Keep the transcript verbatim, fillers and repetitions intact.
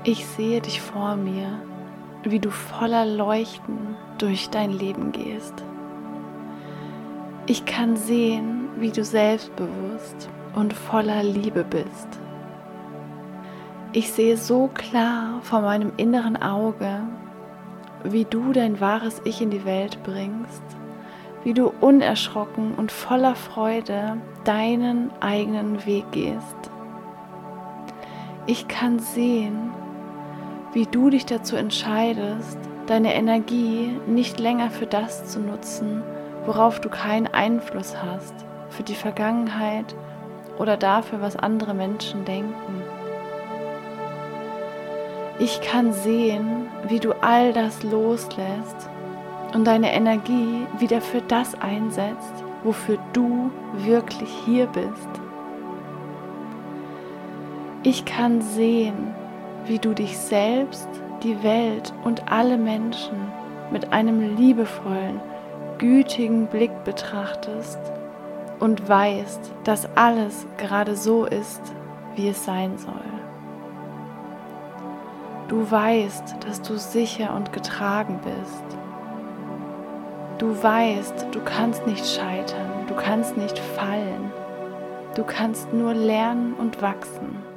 Ich sehe dich vor mir, wie du voller Leuchten durch dein Leben gehst. Ich kann sehen, wie du selbstbewusst und voller Liebe bist. Ich sehe so klar vor meinem inneren Auge, wie du dein wahres Ich in die Welt bringst, wie du unerschrocken und voller Freude deinen eigenen Weg gehst. Ich kann sehen, wie du dich dazu entscheidest, deine Energie nicht länger für das zu nutzen, worauf du keinen Einfluss hast, für die Vergangenheit oder dafür, was andere Menschen denken. Ich kann sehen, wie du all das loslässt und deine Energie wieder für das einsetzt, wofür du wirklich hier bist. Ich kann sehen, wie du dich selbst, die Welt und alle Menschen mit einem liebevollen, gütigen Blick betrachtest und weißt, dass alles gerade so ist, wie es sein soll. Du weißt, dass du sicher und getragen bist. Du weißt, du kannst nicht scheitern, du kannst nicht fallen. Du kannst nur lernen und wachsen.